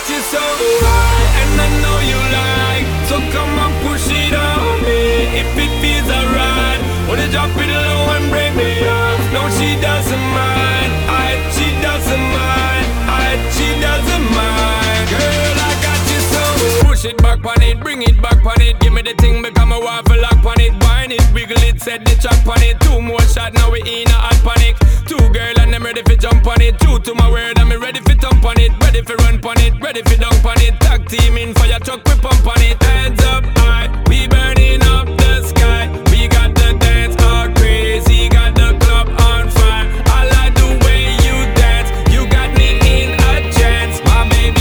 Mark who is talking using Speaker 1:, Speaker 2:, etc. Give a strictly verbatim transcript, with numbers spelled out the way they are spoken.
Speaker 1: you so high, and I know you like. So come and push it on me if it feels alright. Wanna drop it low and break me off. No, she doesn't mind. I, she doesn't mind. I, she doesn't mind. Girl, I got you so. Push it back on it, bring it back on it. Give me the thing, become a waffle lock on it. Wine it, wiggle it, set the track on it. Two more shots, now we in a hot panic. Two girl and I'm ready for jump on it. Two to my word, I'm ready for thump on it. Ready for run on it, ready for dunk on it. Tag team in fire truck, we pump on it. Heads up high, we burning up.